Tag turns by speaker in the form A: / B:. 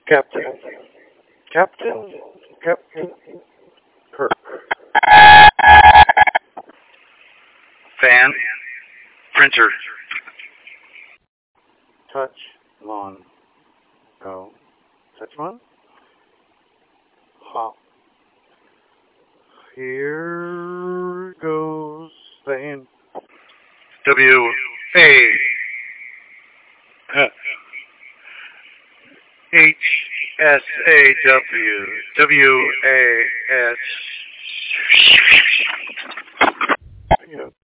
A: Captain. Captain. Captain Kirk.
B: Fan. Printer.
A: Touch. Lawn. Go. Touch one. Hop. Here goes fan.
B: W-A. H-S-A-W. W-A-S.